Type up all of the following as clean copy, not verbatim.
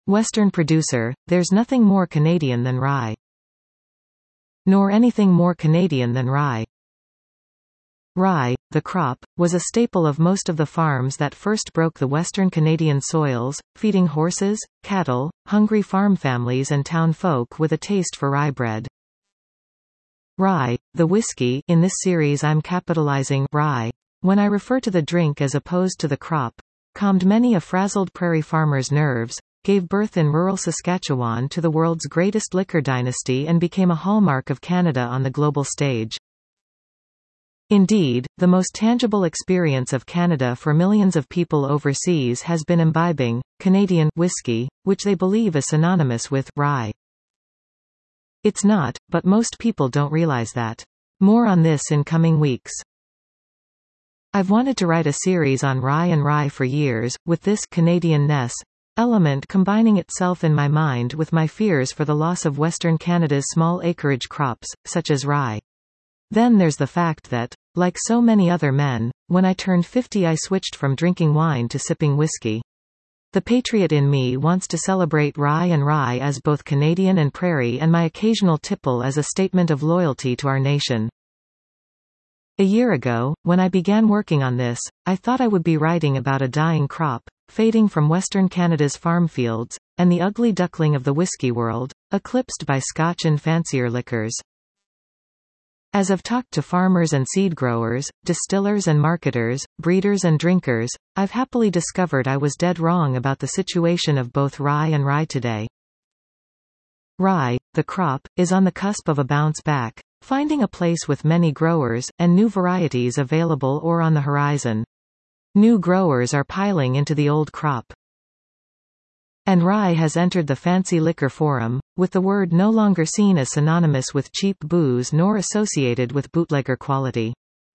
Western producer, there's nothing more Canadian than rye. Nor anything more Canadian than rye. Rye, the crop, was a staple of most of the farms that first broke the Western Canadian soils, feeding horses, cattle, hungry farm families and town folk with a taste for rye bread. Rye, the whiskey, in this series I'm capitalizing rye, when I refer to the drink as opposed to the crop, calmed many a frazzled prairie farmer's nerves, gave birth in rural Saskatchewan to the world's greatest liquor dynasty and became a hallmark of Canada on the global stage. Indeed, the most tangible experience of Canada for millions of people overseas has been imbibing Canadian whiskey, which they believe is synonymous with rye. It's not, but most people don't realize that. More on this in coming weeks. I've wanted to write a series on rye and rye for years, with this Canadian-ness element combining itself in my mind with my fears for the loss of Western Canada's small acreage crops, such as rye. Then there's the fact that, like so many other men, when I turned 50 I switched from drinking wine to sipping whiskey. The patriot in me wants to celebrate rye and rye as both Canadian and prairie, and my occasional tipple as a statement of loyalty to our nation. A year ago, when I began working on this, I thought I would be writing about a dying crop, fading from Western Canada's farm fields, and the ugly duckling of the whiskey world, eclipsed by Scotch and fancier liquors. As I've talked to farmers and seed growers, distillers and marketers, breeders and drinkers, I've happily discovered I was dead wrong about the situation of both rye and rye today. Rye, the crop, is on the cusp of a bounce back, finding a place with many growers, and new varieties available or on the horizon. New growers are piling into the old crop. And rye has entered the fancy liquor forum, with the word no longer seen as synonymous with cheap booze nor associated with bootlegger quality.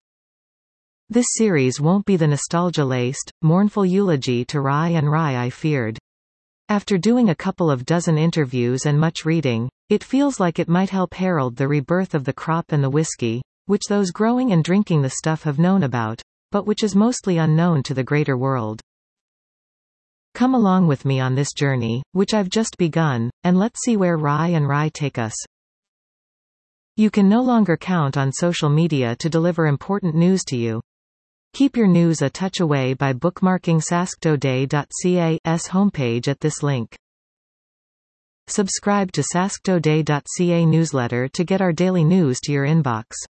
This series won't be the nostalgia-laced, mournful eulogy to rye and rye I feared. After doing a couple of dozen interviews and much reading, it feels like it might help herald the rebirth of the crop and the whiskey, which those growing and drinking the stuff have known about, but which is mostly unknown to the greater world. Come along with me on this journey, which I've just begun, and let's see where rye and rye take us. You can no longer count on social media to deliver important news to you. Keep your news a touch away by bookmarking sasktoday.ca's homepage at this link. Subscribe to sasktoday.ca newsletter to get our daily news to your inbox.